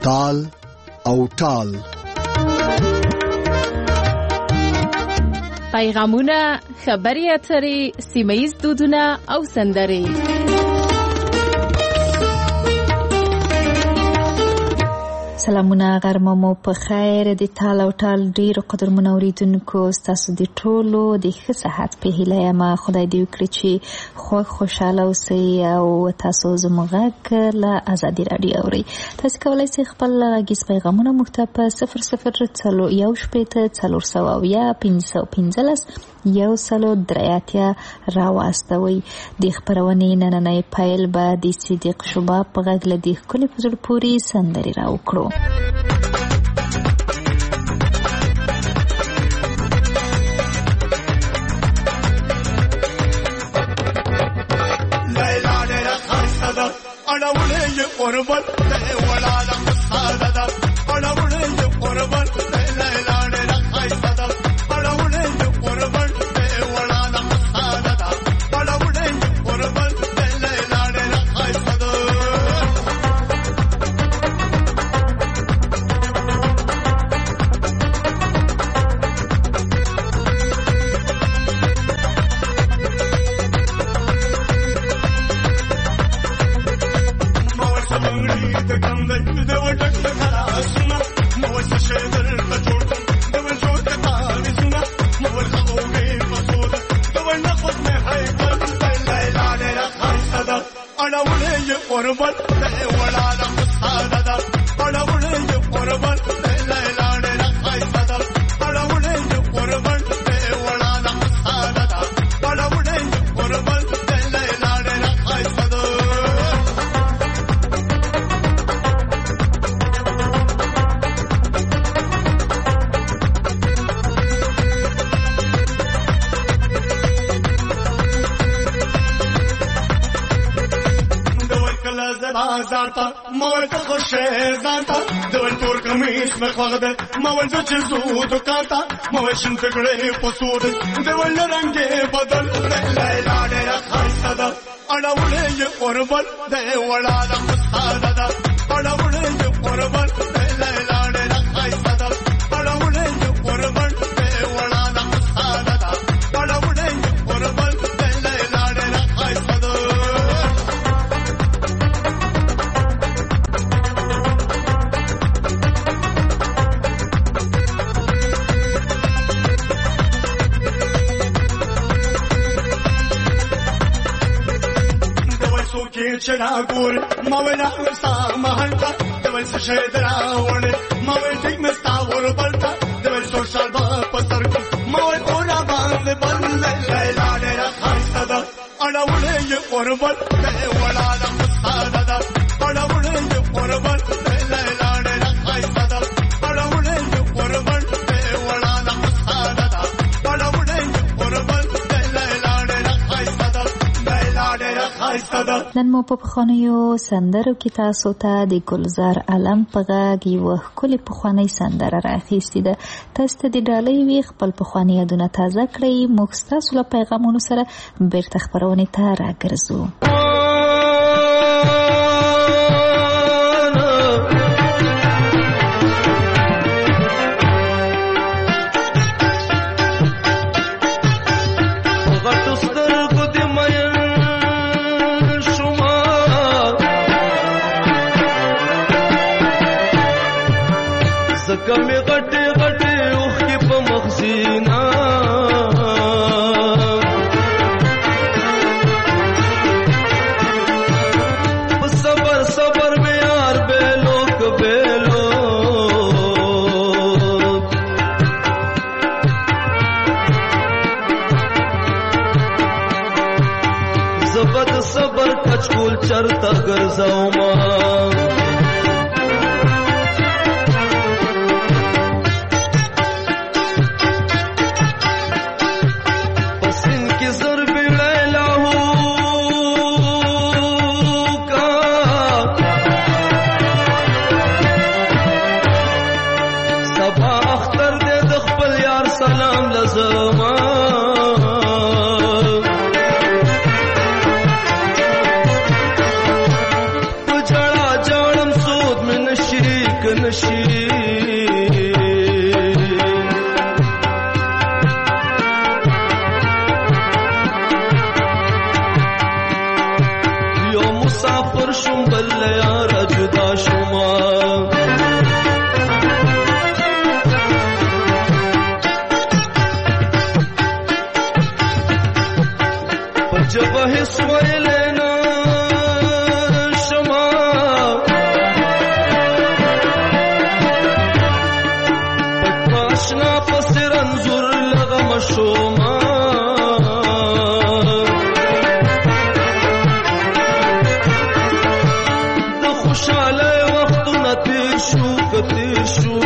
تال او ټال. پیغامونه، خبري اترې، سیمه‌ییز دودونه او سندرې. سلامونه، غرمه مو په خیر. د تال او ټال ډیرو قدرمنو اوریدونکو، ستاسو د ټولو د ښه صحت په هیله یم. خدای دې وکړي چې خوشحاله اوسئ او تاسو زموږ غږ له ازادي راډیو اورئ. تاسو کولی شئ خپل غږیز پیغامونه موږ ته په 00141515 راواستوئ. د خپرونې نننۍ پیل به د صدیق شوبا په غږ له دې ښکلې په زړه پورې سندرې راوکړو. مول څه زو دکاتا مول شین پګړې پسود دیول رنگه بدل لیلا ډېر خاصه ده اړولې اوربل دیولا د خاصه ده اړولې اوربل لیلا ډېر خاصه ده اړولې اوربل دیولا د خاصه ده اړولې اوربل لیلا ډېر خاصه ده. چنا ګور مولا وستا مهنتا دول څه دراوړ مولا ټیک مستا ور بلتا دول سوشل با پسر مولا اورا باندې بند لیلا ډېر خاصه ده اړولې اوربل دیولا د خاصه ده اړولې اوربل لیلا ډېر خاصه ده اړولې اوربل دیولا د خاصه ده اړولې اوربل لیلا ډېر خاصه ده لیلا ډېر خاصه ده. نن مو په پخوانیو سندرو کې تاسو ته د ګلزار علم په غږ یوه ښکلې پخوانۍ سندره رااخیستې ده. تاسو ته د ډالۍ وي خپل پخواني یادونه تازه کړئ. موږ ستاسو له پیغامونو سره بیرته خپرونې ته راګرځو. کمی غټي غټي اوخي په مخزینا صبر صبر میں یار بیلو کبیلو زبد صبر کچکول چرتا ګرځاو ما جڑا جڑ مسافر شم بل یار جدا شما جب هیڅ ویلې نه شما پاشنا پسې رنځور لغم شوما د خوشاله وختونه تیر شو کتیر شو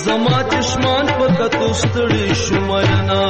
زما چشمان په کتو ستړي شو مینا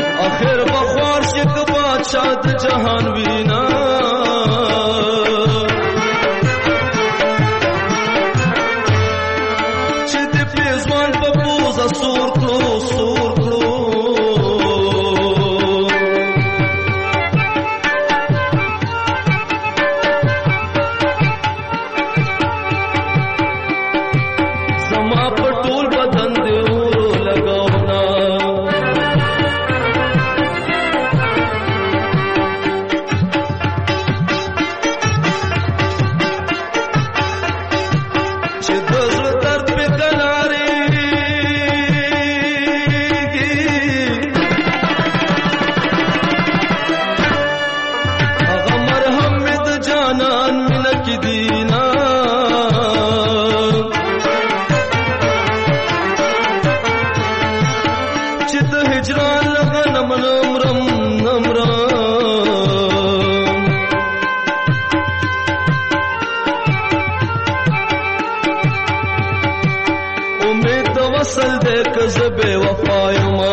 آخر بخوار شک بادشاہ جہان وینا کې دینا چې د هجران لغه نمرم امید د وصل دې که زه بې وفا یمه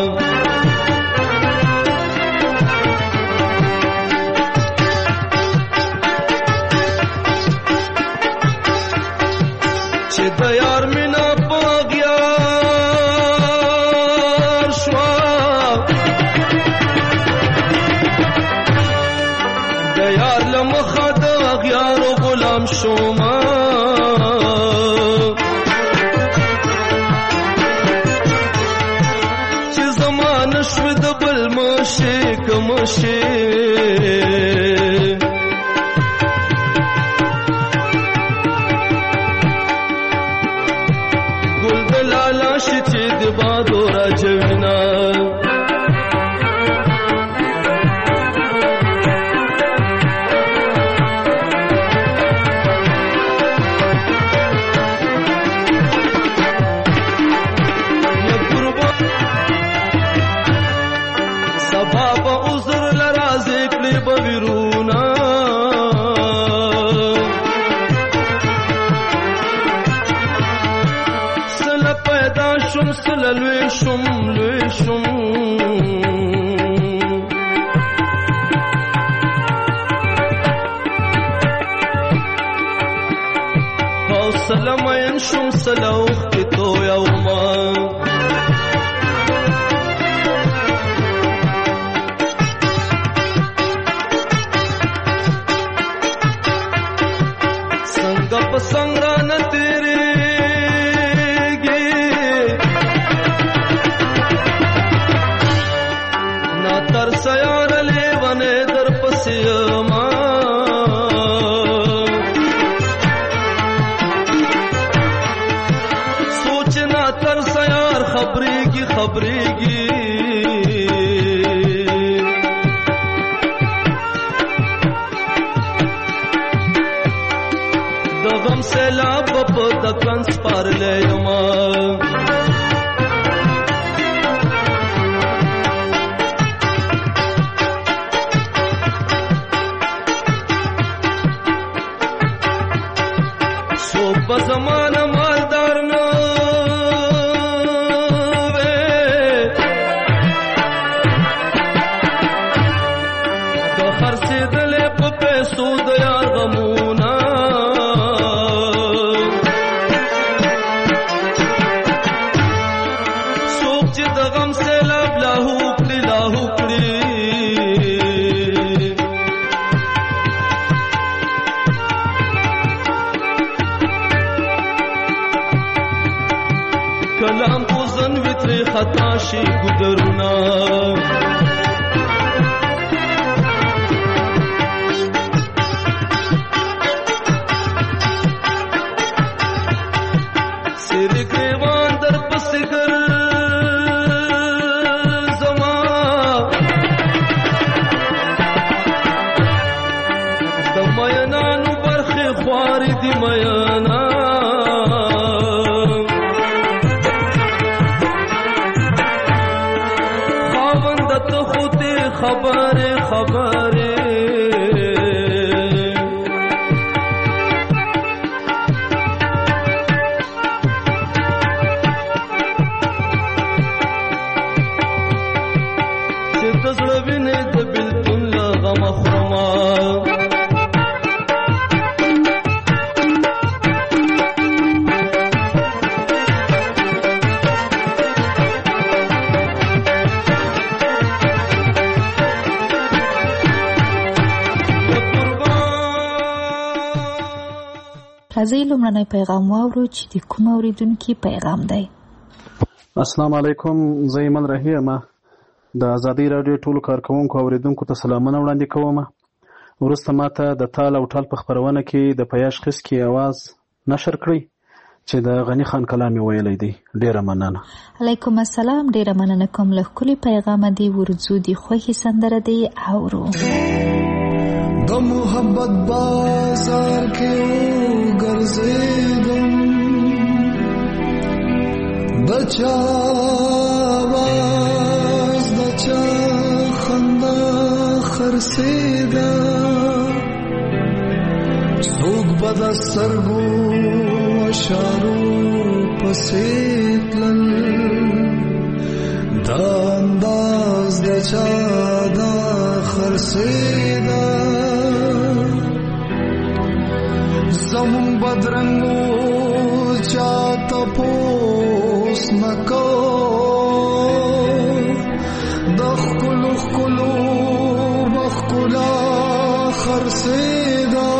چې د یار مینا په اغیار شوه د یار له مخه د اغیارو غلام شومه چې زمانه شوه د بل مشي کمشي چې د بادو راجوینا سبا به عذر لرازې کړې به ویرونا شم سله لوی شم حوصله مین شم سله اوښکې تویومه څنګه په څنګ رانه تر سیار لیوانه در پسیما سوچنا تر سیار خبریگی د غم سیلاب په دکان سپارلی یما په زمانه مالدار نه وې د خرڅېدلې په پیسو د یار غمونه څوک چې د غم سیلاب لاهو کړي کلام پوزن ویتری خطا شي ګدرونه سر گریوان در پسې ګر زما د مینانو برخې خوارې دي مینا خبره چې د زړه وینې د بلتون له غمه خورمه راځئ لومړنی پیغام واورو چې د کوم اورېدونکي پیغام دی. السلام علیکم، زه ایمل رحی یم. د ازادۍ راډیو ټولو کارکوونکو اورېدونکو ته سلامونه وړاندې کوم. وروسته ماته د تال او ټال په خپرونه کې د پیاش خس کې आवाज نشر کړی چې د غنی خان کلامي ویلی دی. ډیره مننه. علیکم السلام. ډیره مننه کوم. له ښکلي پیغامه دی ورځو دی خوښي سندره دی اورو. د محبت بازار چا आवाज د چا خندا خرسیدا څوک به د سترګو اشارو پسې تلل دا انداز د چا دا خرسیدا زمون بدرنګو چاته پوس نکو د خلو خلو بخلا خرسیدا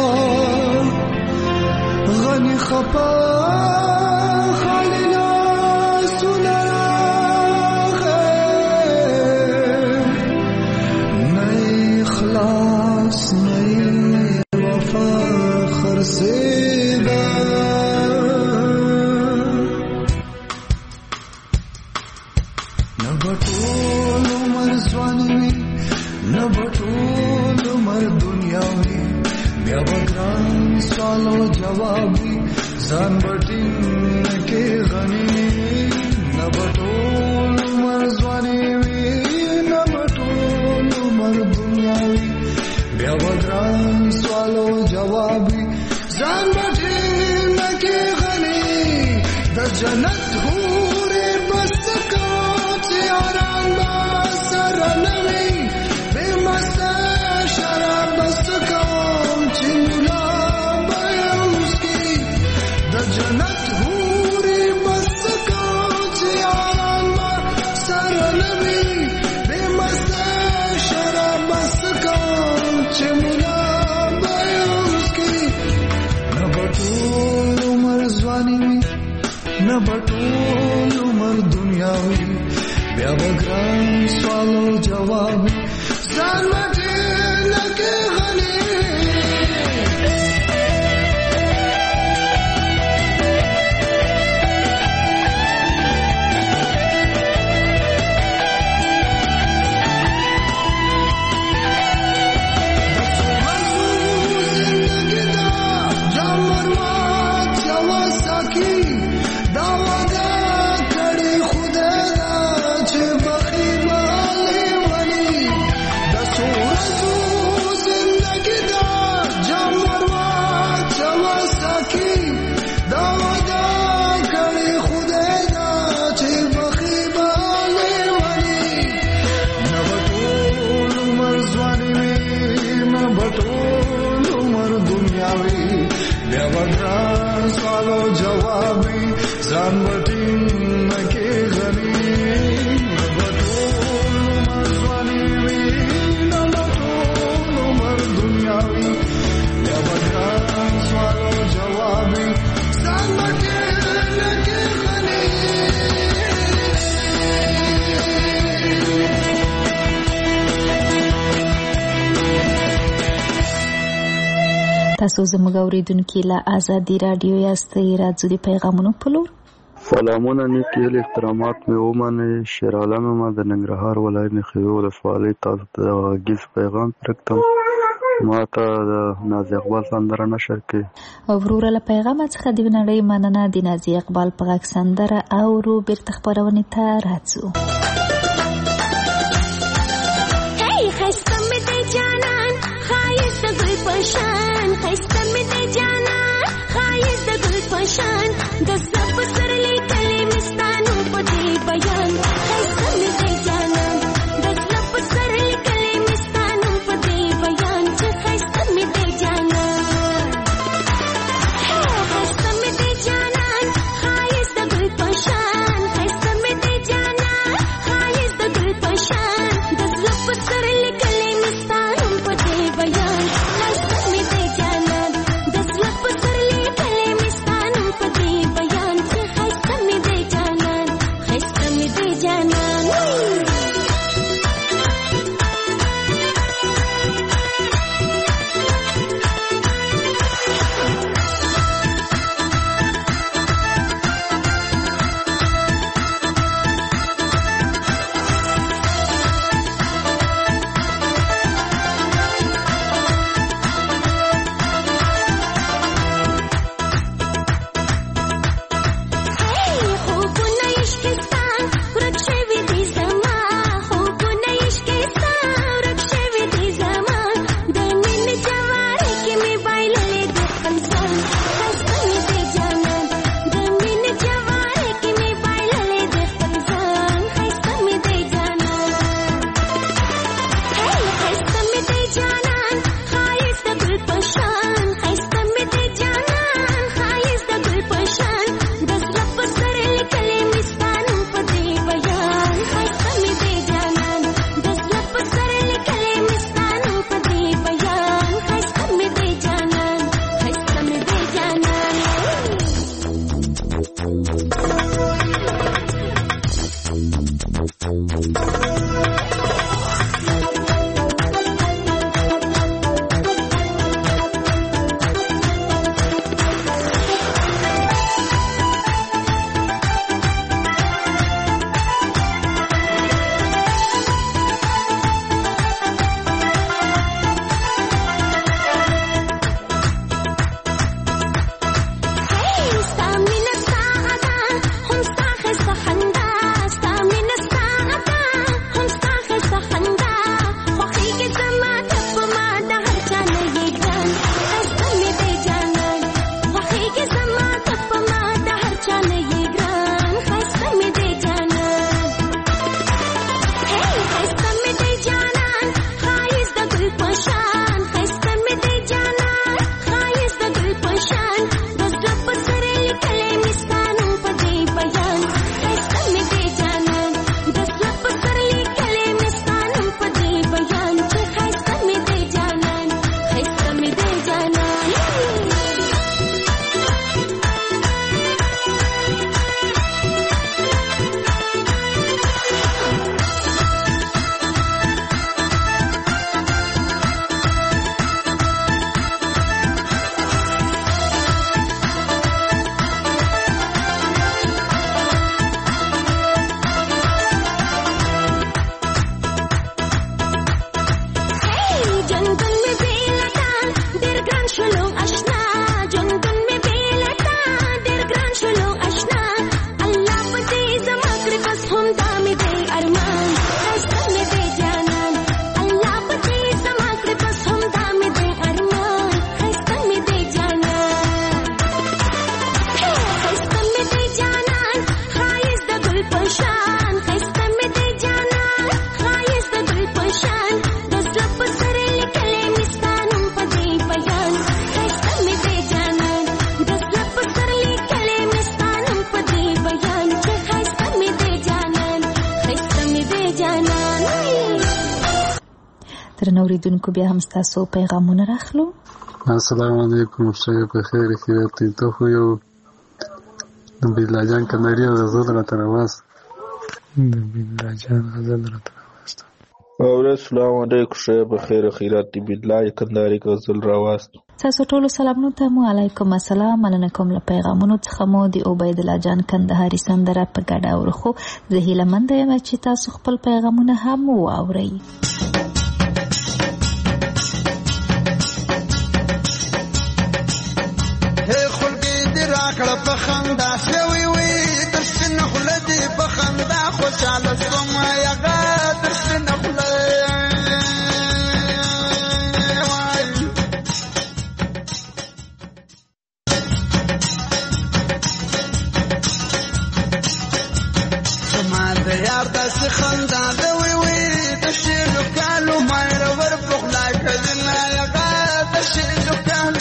غني خپا خالنا سنا نه اخلاص نه وفا خرسیدا نبټول عمر ځواني نبټول عمر دنیاوي بیا وګران سوالو جوابي ځان بټین کې غني نبټول عمر ځواني نبټول عمر دنیاوي بیا وګران سوالو جوابي ځان بټین کې غني د جنت هورې بس کا یاران با سر نوی بے مستا شراب بس کام چنولا بیوز کی دا جنت ہوری بس کام یاران با سر نوی بے مستا شراب بس کام چنولا بیوز کی نبطول عمر زوانی نبطول عمر دنیاوی بیا وګران سوالو جواب ځان مټه لکه غني سوالو جوابي ځان بټین کې غني نبټول مرزواني وي نبټول مر دنیاوي بیا وګران سوالو جوابي ځان بټین کې غني تاسو زموږ اوریدونکو له ازادي رادیو یاستئ راځو د پیغامونو په لور سلامونه نیکی احترامات مې ومنئ شیر عالم ما د ننګرهار ولایت نخیو ولسوالۍ تاسو ته غږیز پیغام پرېږدم ما ته د نازي اقبال سندره نشر کړي وروره له پیغام څخه د نړۍ مننه د نازي اقبال په غږ سندره اورو بیرته خپرونې ته راځو هی خسته مې د جانان خایست ګل پشان خسته مې د جانان خایست ګل پشان د سب سر لیکلې مستانو په دې بیان خسته مې د جانان د سب سر لیکلې مستانو په دې بیان چې خسته مې د جانان خسته مې د جانان خایست ګل پشان خسته مې د جانان درنو اوریدونکو بیا هم ستاسو پیغامونه راخلو. السلام علیکم، شپه په خیر خیرات ته خو یو د بلا جان کناری غزل را ترواست د بلا جان غزل را ترواست او السلام علیکم، شپه په خیر خیرات دی بلا کناری غزل راواست. تاسو ټول سلامونه ته مو علیکم السلام. مننه کوم له پیغامونو څخه مو د عبید الله جان کندهاري سندره په ګډه اورخو. زه هیله مند یم چې تاسو خپل پیغامونه هم واورئ. کړه په خندا شوي وي تر سپینه خوله دې په خندا خوشحاله شوم یغه تر سپینه خوله زما د یار داسې خندا ده وي وي د شیلو کالو مایره ور په خوله کړله یغه د شیلو کالو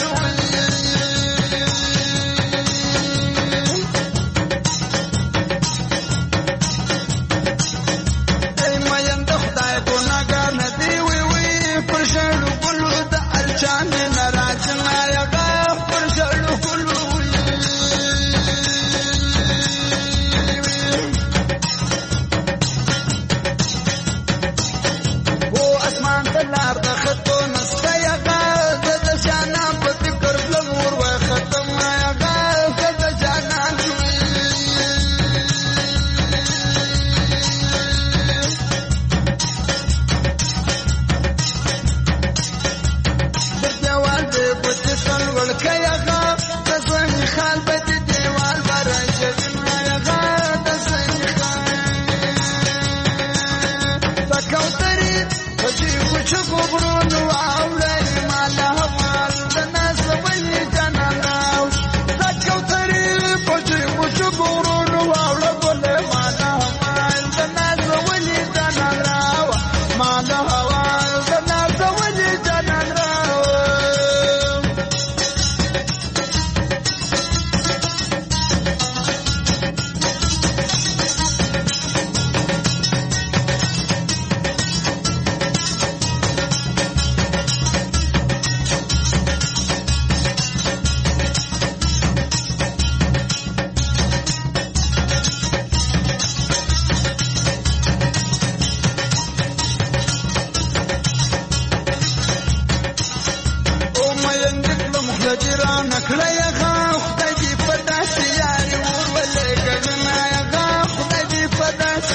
زړه یغه خدای دې په داسې یاري ورولېږدمه یغه خدای دې په داسې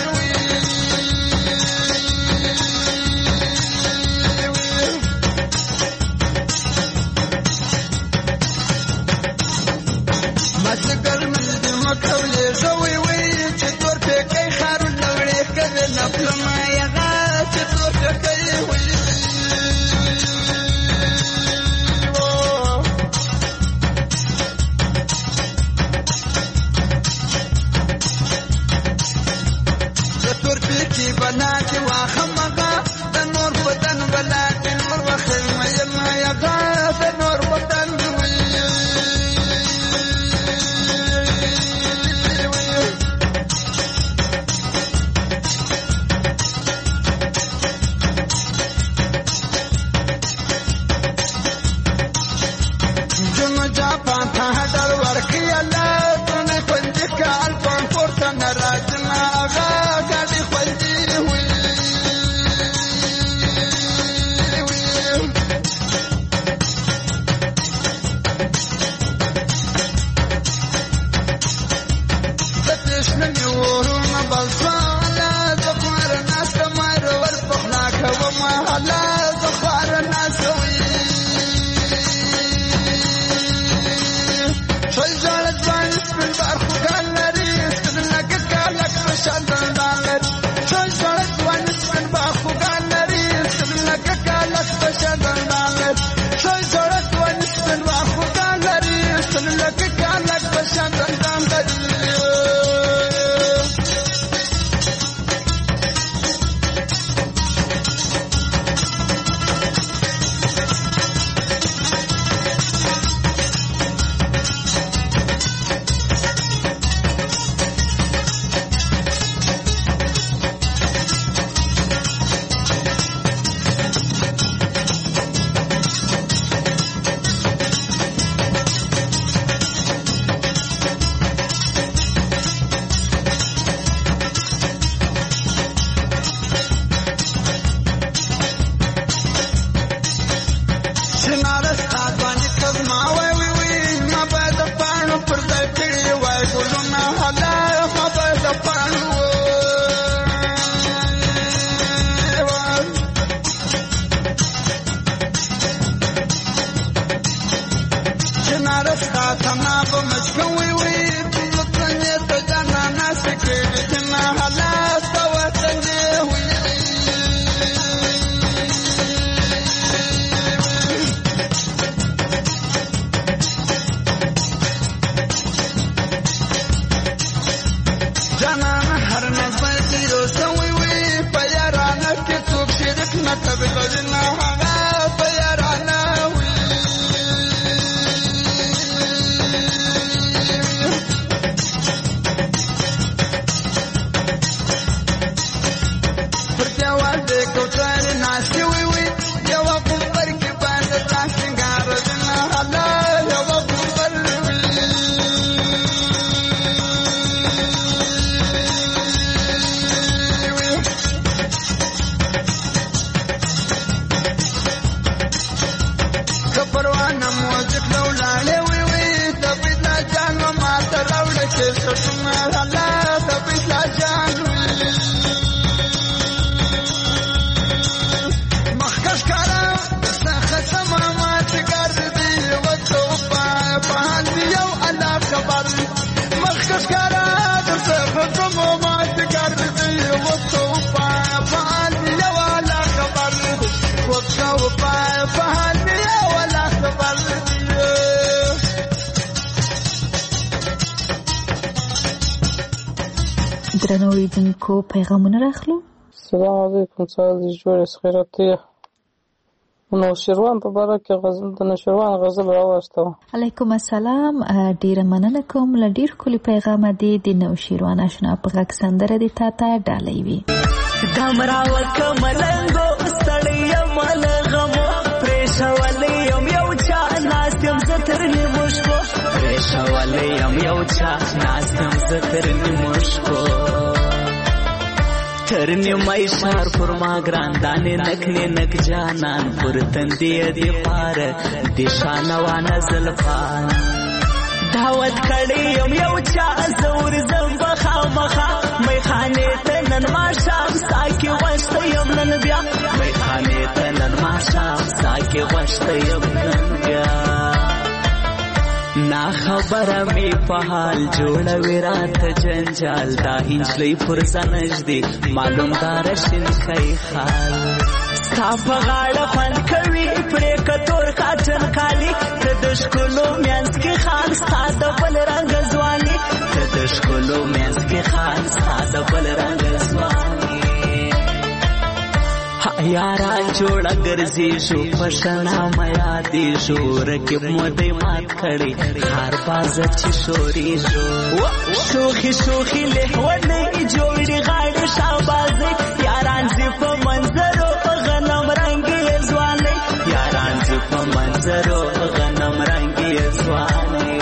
مازدیګر مې مکولېږه وی وی چې تور پیکی ښارونه وړې کوې نفلمه یغه چې تور پیکی وی بنا کې واخه مګه د نور بدن بلا کې نور وخه مې ما یغه د نور بدن جن جا پانتا در ورکی الله تونه پنځ کال په پورته ناراض ما هغه ګاډي خوندې درنو اوریدونکو پیغامونه راخلو. السلام علیکم. سعادت جوړ خیراتیه نوشیروان په باره کې غزل د نوشیروان غزل راوستو. علیکم السلام. ډیره مننه کوم. له ډیر کلی پیغام دی د نوشیروان آشنا په غږ سندره دی تا ته ډالۍ وي. دمراو کملنګو ستړی ملغمو پرېښولی یم یو چا ناست یم زه تر نیمو شپو پرېښولی یم یو چا ناست یم زه تر نیمو شپو تر نیمای ښار پر ما ګران دانې نکلې نک جانان پر تندې دې پاره دې شانوانه زلفان دعوت کړی یم یو چا زور زم بخامخا میخانې ته نن ماښام ساکي غوښته یم نن بیا میخانې ته نن ماښام ساکي غوښته یم نن بیا نا خبره می په حال جوړوي راته جنجال دا هنجلۍ پر ځنږدې معلوم دار شینکی خال ستا په غاړه خوند کوي پرې کتور کاټن کالي ته د ښکلو منځ کې خان ستا د بل رنګه ځواني ته د ښکلو منځ کې خان ستا د بل رنګه ځواني یاران جوړه ګرځېږو په شنامه یادېږو رقیب مو دی مات کړی هر بازه چې شورېږو شوخي شوخي لیونۍ جوړې غاړې شابازۍ یاران زی په منظرو غنم رنګې ځوانۍ یاران زی په منظرو غنم رنګې ځوانۍ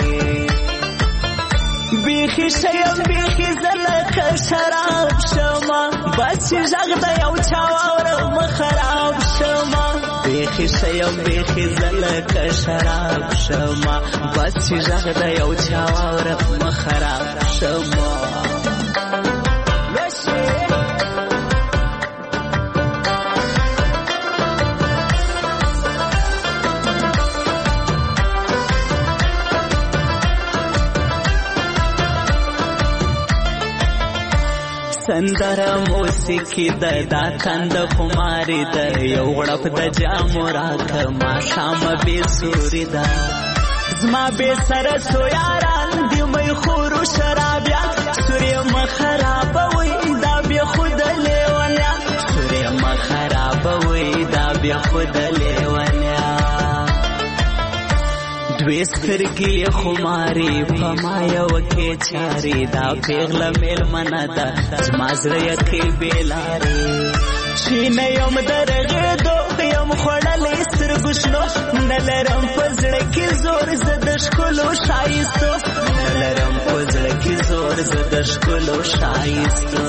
بیخي شیم بیخي زلکه شراب شما بس چې غږ د یو چا واورم خراب شما بیخي شیم بیخي زلکه شراب شما بس چې غږ د یو چا واورم خراب شما سندره موسیقي ده دا کند خماري ده یو غړپ د جامو راکه ماښامه بې سوري ده زما بې سره سو یاران دي می خورو شرابیان سورې مه خرابوئ دا بې خوده لیونیا سورې مه خرابوئ دا بې خوده لیونیا دوی سترګې خماري په ما یو کې چاري دا پیغله میلمنه ده زما زړه یې بېلارې چې نه یم د رغېدو یم خوړلی سترګو شنو نه لرم په زړه کې زور زه د ښکلو ښایستو نه لرم په زړه کې زور زه د ښکلو ښایستو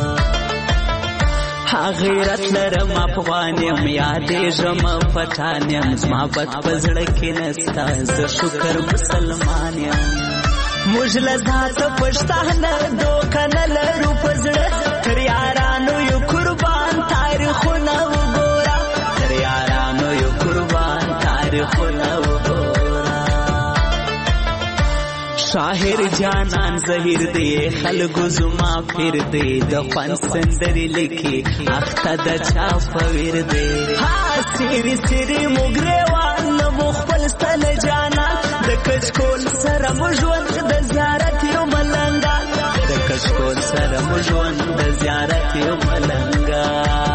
غیرت لرم افغان یم یادېږم پټان یم زما بد په زړه کې نسته زه شکر مسلمان یم موږ له ذاته پښتانه دوکه نه لرو په زړه تر یارانو یو قربان تاریخونه وګوره تر یارانو یو قربان تاریخونه وګوره شاهر جانان زهیر دی خلګو زما پیر دی د خوند سندرې لیکي اخته د چا په ویر دی سیری سیری مو ګریوان مو خپل ستل جانان د کچکول سره مو ژوند د زیارت یو ملنګا د کچکول سره مو ژوند د زیارت یو ملنګا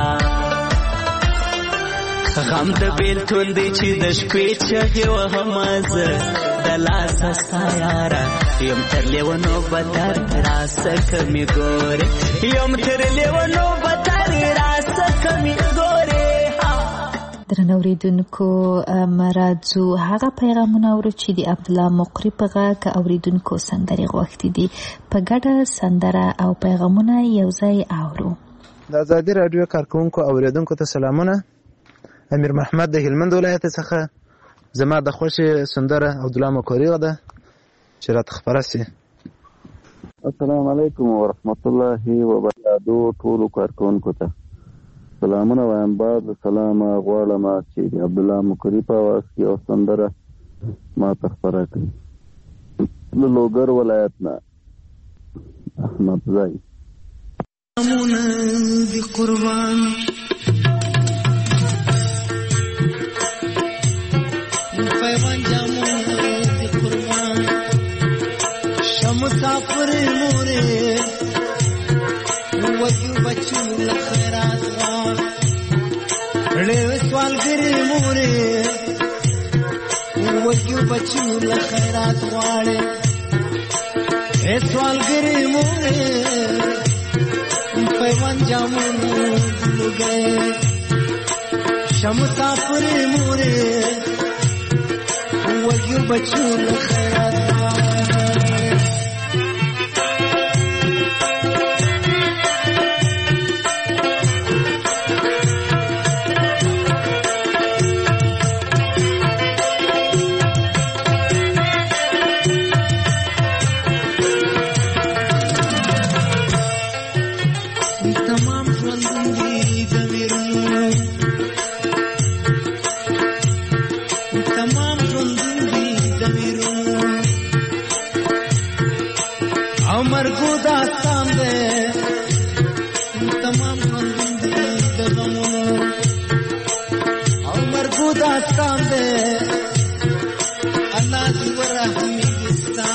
غم د بیلتون دی چې د شپې چغې وهمه زه د لاسه ستا یاره یم تر لیونو بدر راسه کمې ګورې یم تر لیونو بدر راسه کمې ګورې درنو اوریدونکو راځو هغه پیغامونه اورو چې د عبدالله مقری په غږ اوریدونکو سندرې غوښتي دي په ګډه سندره او پیغامونه یو ځای اورو. د ازادي راډیو کارکونکو اوریدونکو ته سلامونه. امیر محمد د هلمند ولایت څخه زما د خوښې سندره عبدالله مقری ده چې راته خپره سي. السلام علیکم ورحمت الله وبرکاتو. ټولو کارکونکو ته سلامونه وایم. بعد سلامه غواړم چې د عبدالله مقری په اواز کې یو سندره ما ته خپره کړي. له لوګر ولایت نه احمد زای. سلامونه دي قربان پیوان جامونه دي قربان شمسافر مورې وکیو بچو لخیرات غار ړې سوالګری مورې وکیو بچو لخیرات غواړې سوالګری مورې پیوان جامونه لګې شمسافر مورې وکیو بچو لخیرات مرګو داستان دی تمام ژوندون دی د غمونو او مرګو داستان دی الله دې ورحمېږي ستا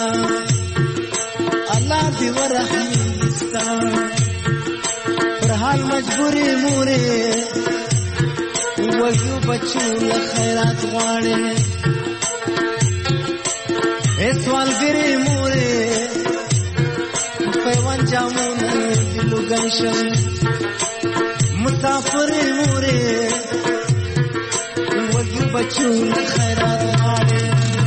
الله دې ورحمېږي ستا پر حال مجبورې مورې وږو بچو له خیرات غواړې اے سوالګرې مورې پیوند جامونه دې لوګی شم مسافرې مورې وږو بچو له خیرات غواړې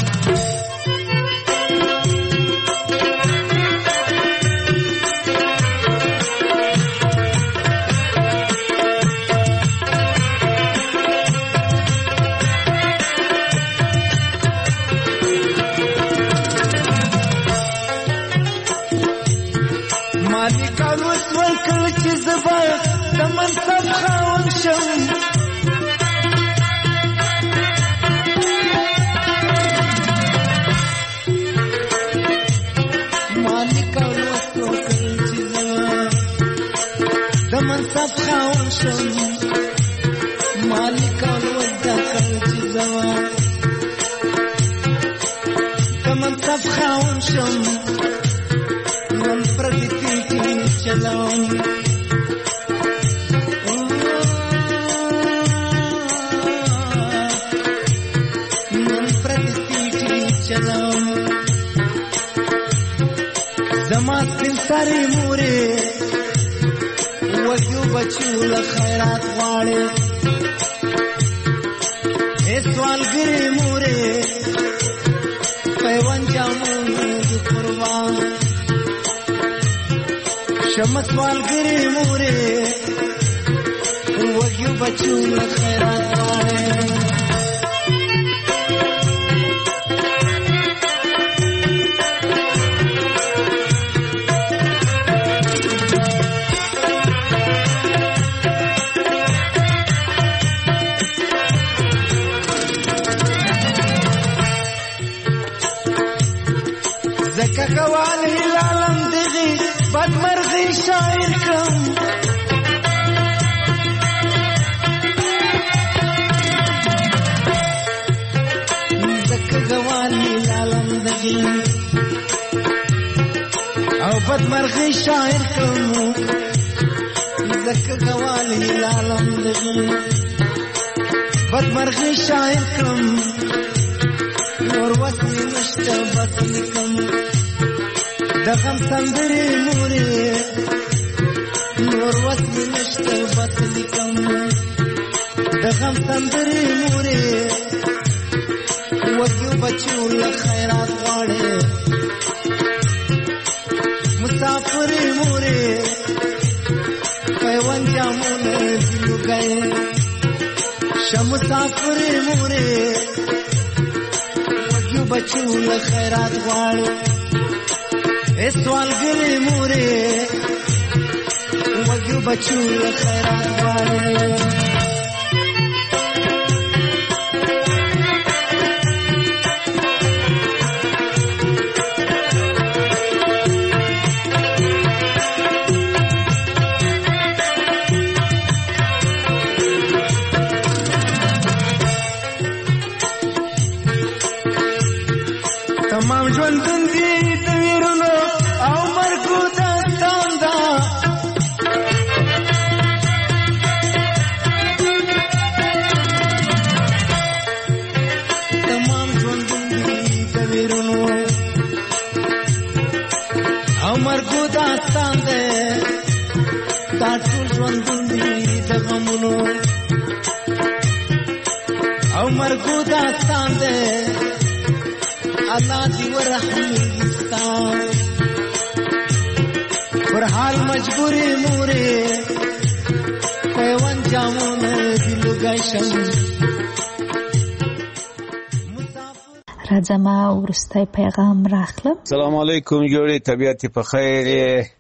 راځه ما ورستی پیغام راخلم. سلام علیکم جوړې طبیعت په خیر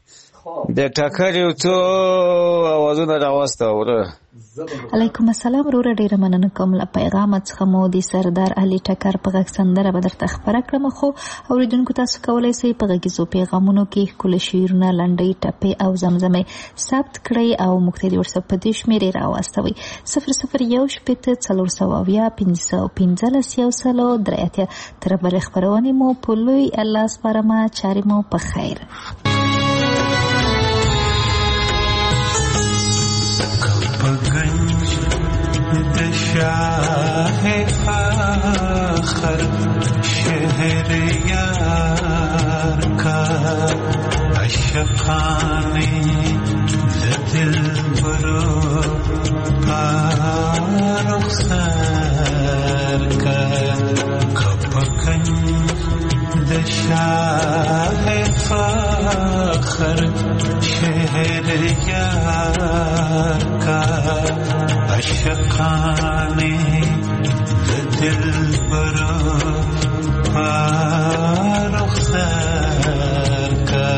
د ټکر یو څو اوازونه راوستل. علیکم السلام وروره، ډیره مننه کوم له پیغامت څخه مو د سردار علي ټکر په غږ سندره به درته خبره کړم، خو اوریدونکو تاسو کولی شئ په غږیزو پیغامونو کې ښکلي شعرونه، لنډۍ، ټپې او زمزمې ثبت کړئ او موږ ته د وټساپ په دې شمېرې راواستوئ 0016-515-103 تر بلې خپرونې مو په لوی الله سپارمه. چارې مو په خیر. गंज शाह आखर शहर यार का अशकाने दिल बरो रुखसार का कपगंज शाह आखर शहर यार का अशकाने दिल बरो रुखसार का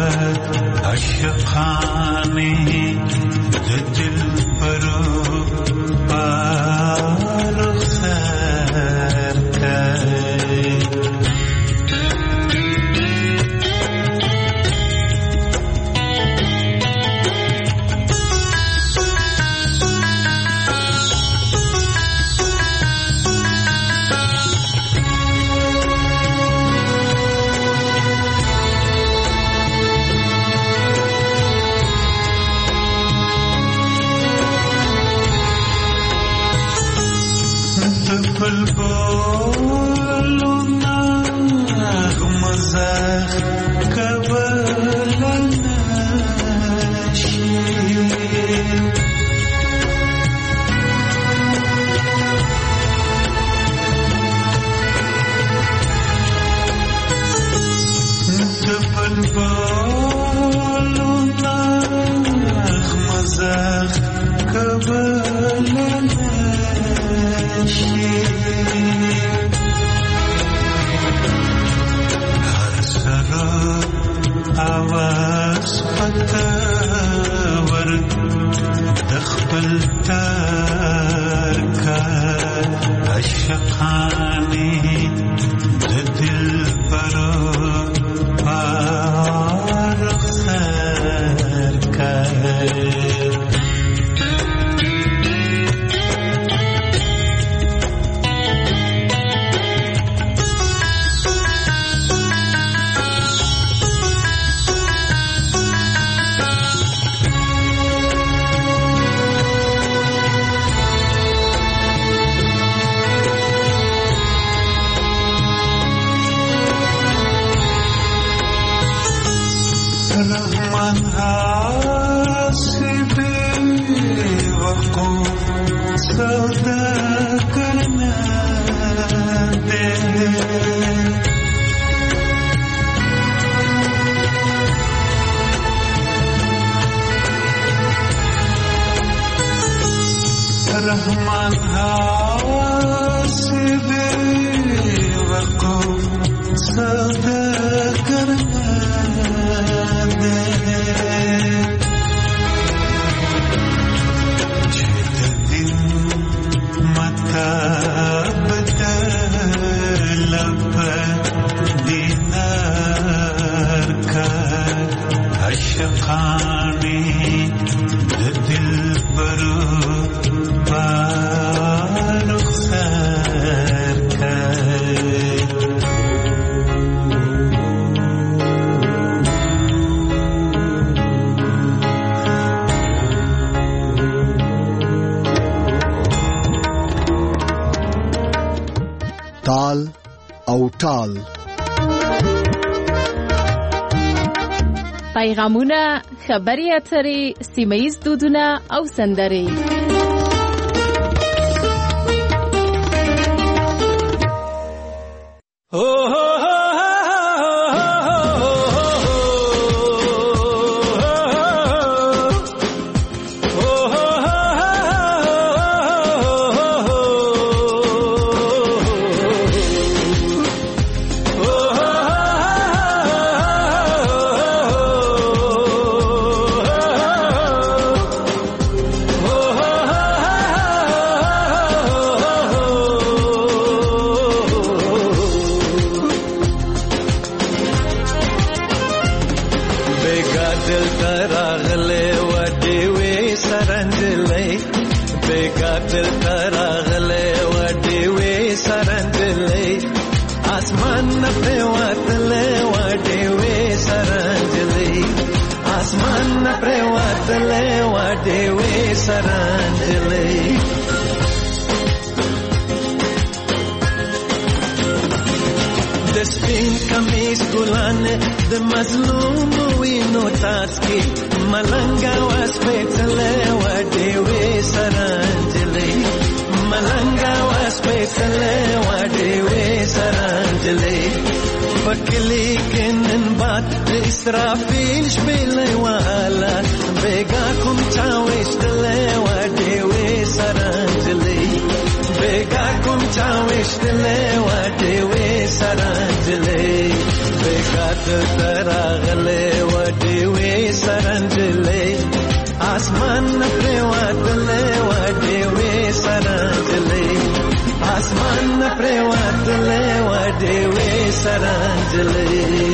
عاشقانه د دل پرو پارو سر کوي بلبلنا غمزخ كبلنا شيء بلبلنا غمزخ كبلنا आवाज पतावर दखबल तार का अशखाने दिल पर पार खैर का रहमान हासिब वक़ूफ़ सौदा करना दे रहमान हासिब वक़ूफ़ सौदा करना दीनार का अशखाने दिल बरो पारो खैर का ताल او ټال پیغامونه خبري اترې سیمه‌یز دودونه او سندرې إسرافيل شبيلي والا بيقاكم تاويش تلي وادي وسرانجلي بيقاكم تاويش تلي وادي وسرانجلي بيقات تراغلي وادي देवे सरांजली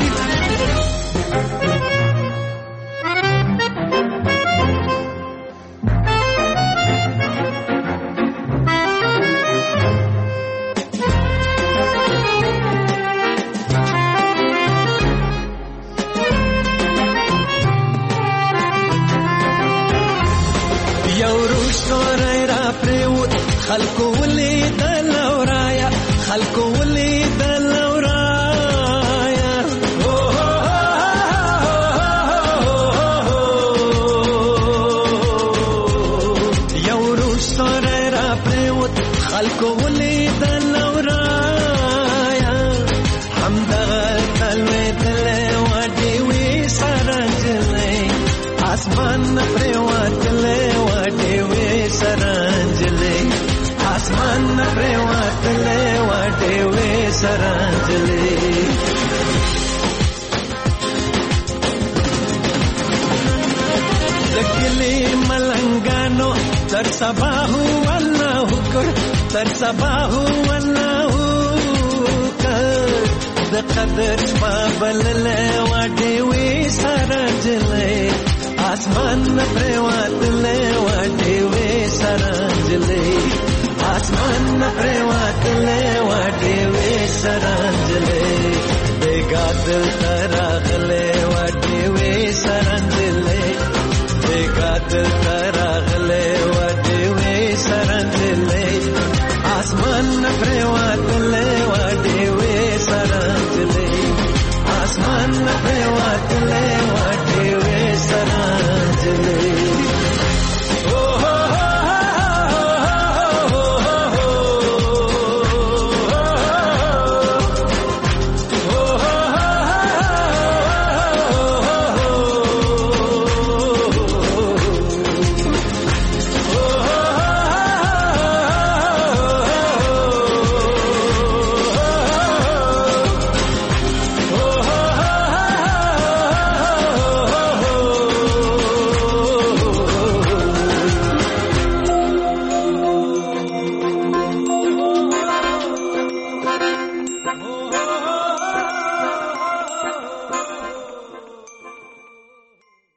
خلقو ولید لورایا خلقو ولید لورایا یو روز سره را پریوت خلقو ولید لورایا همدغه تلوی دلی وډی وی سرنجلی اسمان پریوت دلی وډی وی سرنجلی आसमान प्रेवातले वाटे वे सरांजली लकली मलंगानो तर सबाहु अल्लाह कर तर सबाहु अल्लाह कर द कदर बाबलले वाटे वे सरांजली आसमान प्रेवातले वाटे वे सरांजली आसमान प्रेवातले वाटे वे सरांजले बेगा दिल